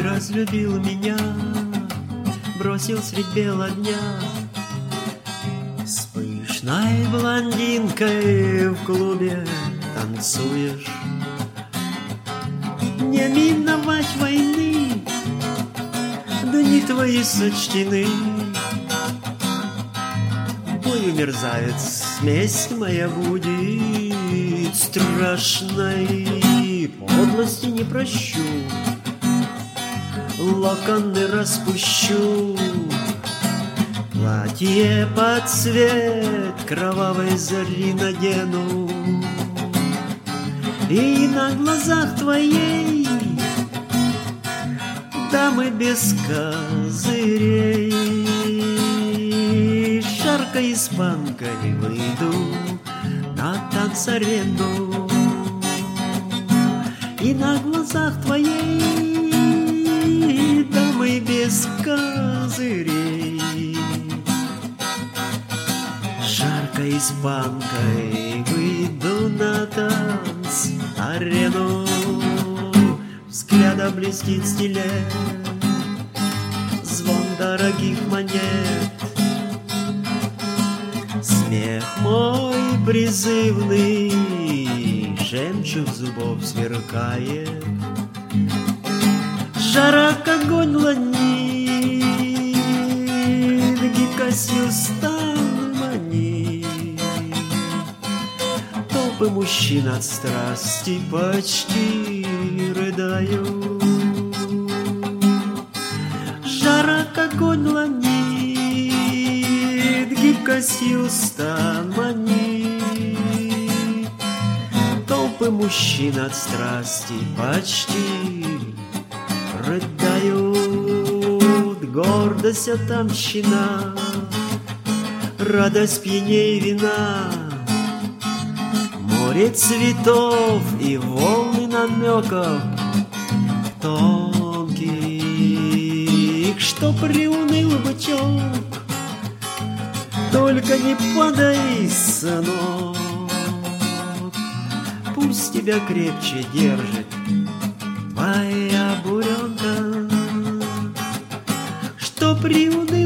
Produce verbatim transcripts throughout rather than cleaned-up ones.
разлюбил меня, бросил средь бела дня. С пышной блондинкой в клубе танцуешь. Не миновать войны, дни твои сочтены. Бою, мерзавец, месть моя будет страшной. Подлости не прощу, локоны распущу, платье под цвет кровавой зари надену. И на глазах твоей, дамы без козырей, шаркой испанкой выйду на танцарену. И на глазах твоей, дамы без козырей, жаркой испанкой выйду на танц-арену. Взгляда блестит стилет, звон дорогих монет. Смех мой призывный, жемчуг зубов сверкает. Жара, как огонь ланит, гибко сил стан манит. Толпы мужчин от страсти почти рыдают. Жара, как огонь ланит, гибко сил стан манит. Толпы мужчин от страсти почти рыдают. Гордость отомщена, радость пьяней вина. Море цветов и волны намеков тонких, что приуныл бычок. Только не падай, сынок, пусть тебя крепче держит твоя буренка. Что приуныл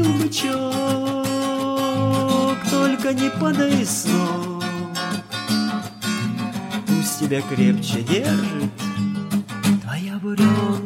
бычок, только не падай, сынок, пусть тебя крепче держит твоя буренка.